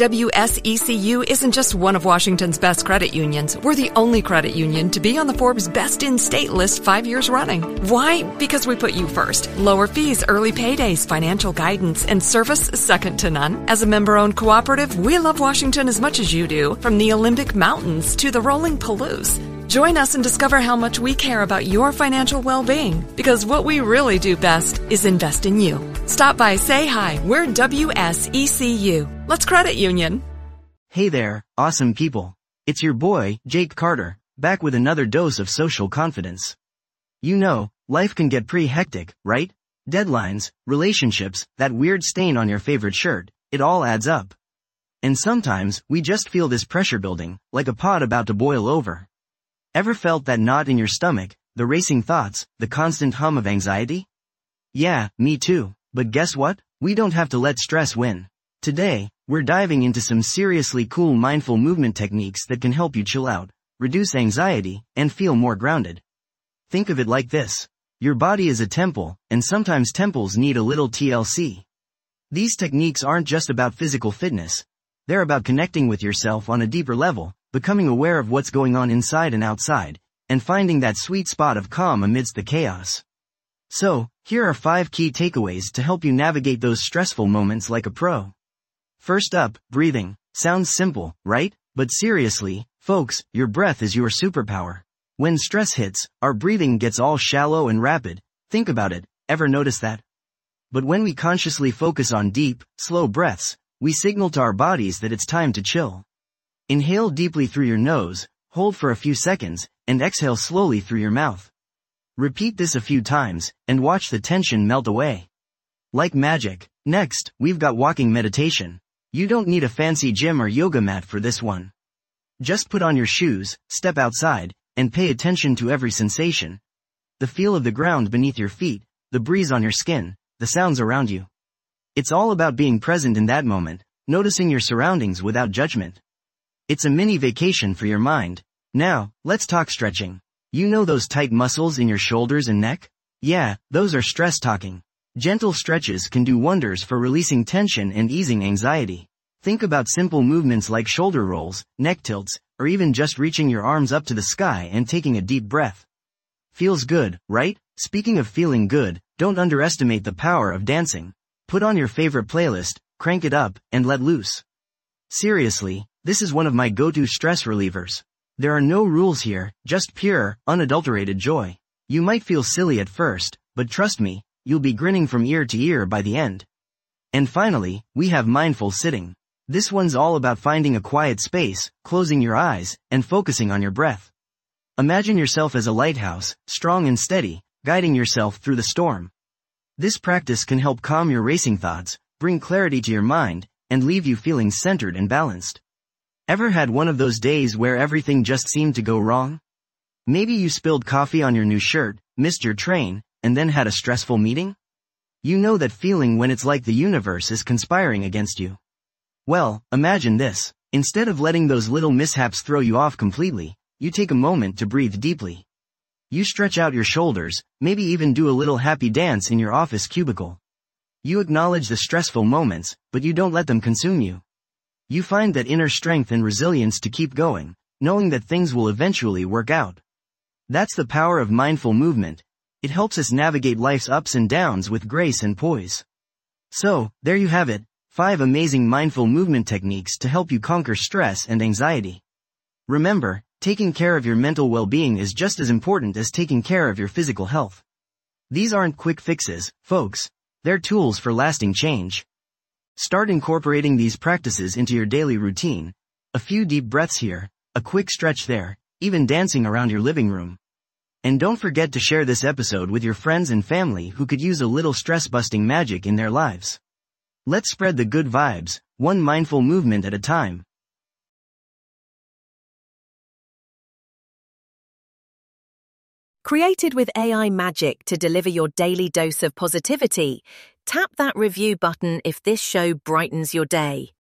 WSECU isn't just one of Washington's best credit unions. We're the only credit union to be on the Forbes Best in State list 5 years running. Why? Because we put you first. Lower fees, early paydays, financial guidance, and service second to none. As a member-owned cooperative, we love Washington as much as you do, from the Olympic Mountains to the rolling Palouse. Join us and discover how much we care about your financial well-being, because what we really do best is invest in you. Stop by, say hi. We're WSECU. Let's credit union. Hey there, awesome people. It's your boy, Jake Carter, back with another dose of social confidence. You know, life can get pretty hectic, right? Deadlines, relationships, that weird stain on your favorite shirt, it all adds up. And sometimes, we just feel this pressure building, like a pot about to boil over. Ever felt that knot in your stomach, the racing thoughts, the constant hum of anxiety? Yeah, me too. But guess what? We don't have to let stress win. Today, we're diving into some seriously cool mindful movement techniques that can help you chill out, reduce anxiety, and feel more grounded. Think of it like this. Your body is a temple, and sometimes temples need a little TLC. These techniques aren't just about physical fitness. They're about connecting with yourself on a deeper level, becoming aware of what's going on inside and outside, and finding that sweet spot of calm amidst the chaos. So, here are 5 key takeaways to help you navigate those stressful moments like a pro. First up, breathing. Sounds simple, right? But seriously, folks, your breath is your superpower. When stress hits, our breathing gets all shallow and rapid. Think about it, ever notice that? But when we consciously focus on deep, slow breaths, we signal to our bodies that it's time to chill. Inhale deeply through your nose, hold for a few seconds, and exhale slowly through your mouth. Repeat this a few times, and watch the tension melt away. Like magic. Next, we've got walking meditation. You don't need a fancy gym or yoga mat for this one. Just put on your shoes, step outside, and pay attention to every sensation. The feel of the ground beneath your feet, the breeze on your skin, the sounds around you. It's all about being present in that moment, noticing your surroundings without judgment. It's a mini vacation for your mind. Now, let's talk stretching. You know those tight muscles in your shoulders and neck? Yeah, those are stress talking. Gentle stretches can do wonders for releasing tension and easing anxiety. Think about simple movements like shoulder rolls, neck tilts, or even just reaching your arms up to the sky and taking a deep breath. Feels good, right? Speaking of feeling good, don't underestimate the power of dancing. Put on your favorite playlist, crank it up, and let loose. Seriously, this is one of my go-to stress relievers. There are no rules here, just pure, unadulterated joy. You might feel silly at first, but trust me, you'll be grinning from ear to ear by the end. And finally, we have mindful sitting. This one's all about finding a quiet space, closing your eyes, and focusing on your breath. Imagine yourself as a lighthouse, strong and steady, guiding yourself through the storm. This practice can help calm your racing thoughts, bring clarity to your mind, and leave you feeling centered and balanced. Ever had one of those days where everything just seemed to go wrong? Maybe you spilled coffee on your new shirt, missed your train, and then had a stressful meeting? You know that feeling when it's like the universe is conspiring against you. Well, imagine this. Instead of letting those little mishaps throw you off completely, you take a moment to breathe deeply. You stretch out your shoulders, maybe even do a little happy dance in your office cubicle. You acknowledge the stressful moments, but you don't let them consume you. You find that inner strength and resilience to keep going, knowing that things will eventually work out. That's the power of mindful movement. It helps us navigate life's ups and downs with grace and poise. So, there you have it, 5 amazing mindful movement techniques to help you conquer stress and anxiety. Remember, taking care of your mental well-being is just as important as taking care of your physical health. These aren't quick fixes, folks. They're tools for lasting change. Start incorporating these practices into your daily routine. A few deep breaths here, a quick stretch there, even dancing around your living room. And don't forget to share this episode with your friends and family who could use a little stress-busting magic in their lives. Let's spread the good vibes, one mindful movement at a time. Created with AI magic to deliver your daily dose of positivity, tap that review button if this show brightens your day.